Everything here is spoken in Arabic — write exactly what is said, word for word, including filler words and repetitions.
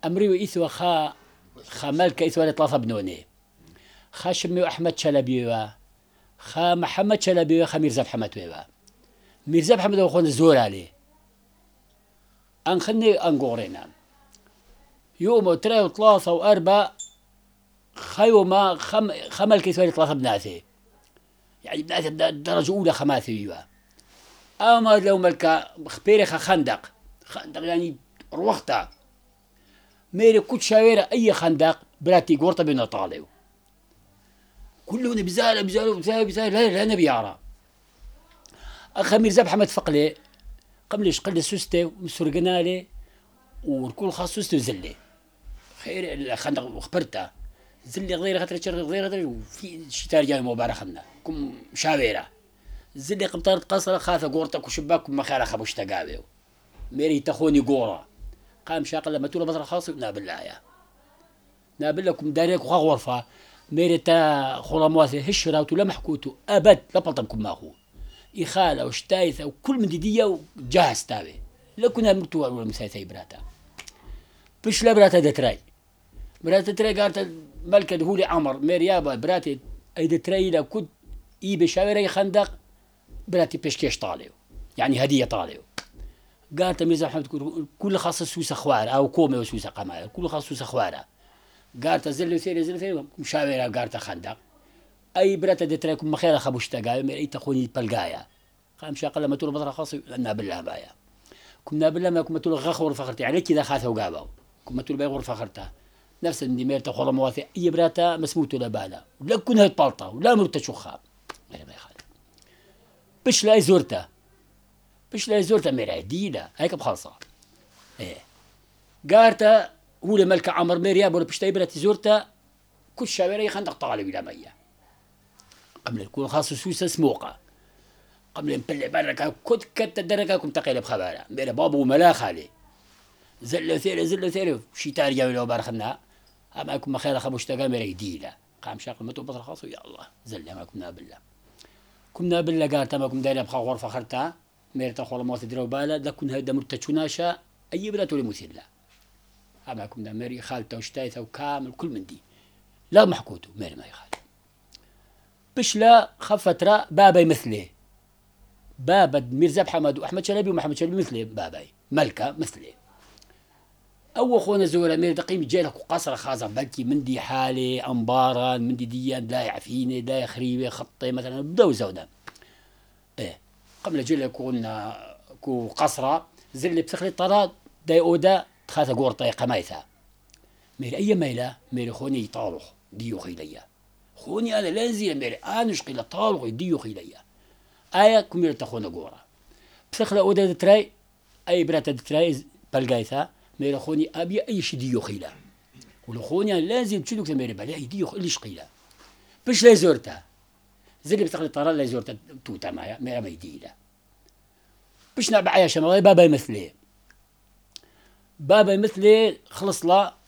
أمري وإيثو خا خا ملك إيثو لطلافة بنوني خا شمي أحمد شلبي خا محمد شلبي خا ميرزا محمد ويوا ميرزا محمد وخون زور عليه أنخني أنقورينا يوم وترى وثلاثة وأربعة خيو ما خم خمل كيسوي ثلاثة بناثي يعني بناثي درجة أولى خماثي ويوا أما لو ملكا خبيري خا خندق خندق يعني روختا ميري كنت شاويرة أي خندق براتي قورطة بين طالعوا كلهم بزالة بزالة بزالة بزالة لا لا نبي يعرى أخا ميرزا محمد فقلي قبلش قل سوستي ومسرقنا لي والكل خاص سوستي وزلي خير الخندق وخبرته زلي غير خاطر شرق غير خاطر وفي شتار جاي مبارخنا كم شاويرة زلي قمطرت قصر خاثة قورتك وشباك وما خير خبوش تقابيو ميري تخوني قورة قام شاقل لما تولى بطر خاص نابل يا نابل لكم داريك وخا غرفة ميري تا خرامواتي هشرا ولا محكوتو أبد لا بلطمكم ما هو إخالة وشتايثة وكل من ديدية وجاهز تابي لكنا مرتوى ولا مسايثة براتا بش لا براتا دتراي براتا تراي قالت ملكة دهولي عمر ميريابا براتي أي دتراي لا كنت إي بشاوري خندق براتي بشكيش طاليو يعني هدية طاليو قالت ميرزا محمد كل خاصة سوسة خوارة أو كومي وسوسة قمارة كل خاصة سوسة خوارة قالت زلو ثيري زلو ثيري مشاورة قالت خندق أي برات دتراكم مخيرة خبوش تقايم أي تخوني بلقايا قام شاقل لما تقول بطرة خاصة لنا بالله بايا كنا بالله ما كنا تقول غخور فخرتي عليك كذا خاثة وقابوا كنا تقول بيغور فخرتها نفس الدمير تخور مواثيق أي براتا مسموت ولا بالا ولا كنا هتبلطة ولا مرت شخاب غير ما يخالف بش لا زورته بش لا زورته ميرا دينا هيك بخلصة إيه قارته هو الملك عمر ميرياب ولا بشتاي برات زورته كل شاوري خندق طالب إلى مية قبل يكون خاص سوسة سموقة قبل نبلع بركة كنت كت دركاكم تقيل بخبارة ميرا بابو ملا خالي زلوا ثيري زلوا ثيري شيتار جاوي لو بارخنا أما يكون خير خبوش تقال ميرا يديلا قام شاقل متو بطر خاصو يا الله زل ما كنا بالله كنا بالله قالت ما كنا دايرة بخا غرفة خرتها ميرا تخول موت درو بالا لكن هيدا مرتشوناشا أي بلا تولي مثيلا أما كنا ميري خالته وشتايته وكامل كل من دي لا محكوته ميرا ما يخالف بش لا خفترة بابي مثله بابا ميرزا محمد وأحمد شلبي ومحمد شلبي مثله بابي ملكة مثله أو خونا زورا مير دقيم جايلك وقصر خازر بلكي من دي حالي أنبارا من دي ديان لا يعفيني لا يخريبي خطي مثلا بدو زودا إيه قبل جيلك كون كو قصرة زل بسخلي طراد داي أودا تخاث قورطي قمايثا مير أي ميلة مير خوني يطالخ ديو خيليا خوني أنا لازم مير أنا شقيلة طالق يديو خيليا آية كمير تخونا قورة بسخلة أودا تراي أي براتا تراي بلقايثا مير خوني أبي أي شي ديو خيلا ولو خوني أنا لازم تشدوك مير بلاي ديو خيلي شقيلة بش لا زورتا زي بسخلة طرال لا زورتا توتا معايا مير ما يديلا بش نبعايا شمالي بابا مثلي بابا مثلي خلص لا